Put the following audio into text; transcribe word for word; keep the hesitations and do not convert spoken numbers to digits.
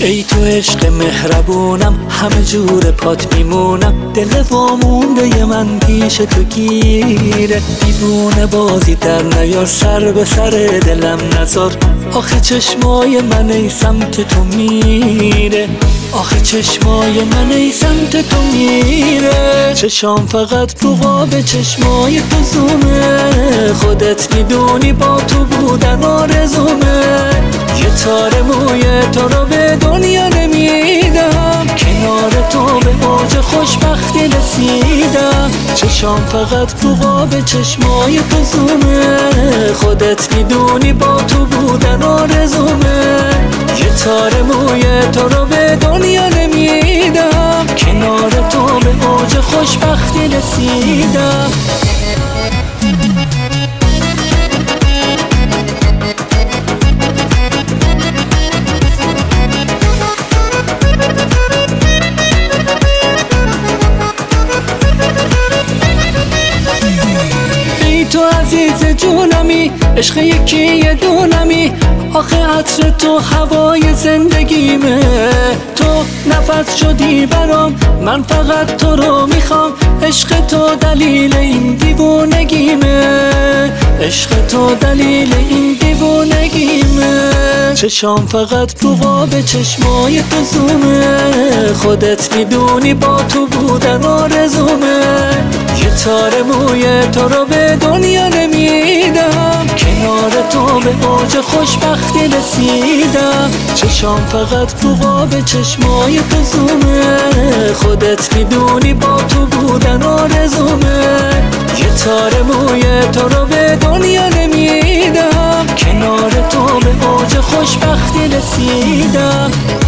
ای تو عشق مهربونم، همه جور پات میمونم. دل وامونده من پیش تو گیره، دیوونه بازی در نیار، سر به سر دلم نزار. آخه چشمای من ای سمت تو میره، آخه چشمای من ای سمت تو میره. چشام فقط رو قاب چشمای تو زومه، خودت میدونی با تو بودن آرزومه. یه تار موی تو رو به دنیا نمیدم، کنار تو به اوج خوشبختی رسیدم. چشام فقط رو قاب چشمای تو زومه، خودت میدونی با تو بودن آرزومه. یه تار موی تو رو به دنیا نمیدم، کنار تو به اوج خوشبختی رسیدم. تو عزیز جونمی، عشق یکی یه دونمی. آخه عطر تو هوای زندگیمه، تو نفس شدی برام، من فقط تو رو میخوام. عشق تو دلیل این دیوونگیمه، عشق تو دلیل این دیوونگیمه. چشام فقط رو قاب چشمای تو زومه، خودت میدونی با تو بودن آرزومه. یه تار موی تو رو به دنیا نمیدم، کنار تو به اوج خوشبختی رسیدم. چشام فقط رو قاب چشمای تو زومه، خودت میدونی با تو بودن آرزومه. یه تار موی تو رو به دنیا نمیدم، کنار تو به اوج خوشبختی رسیدم.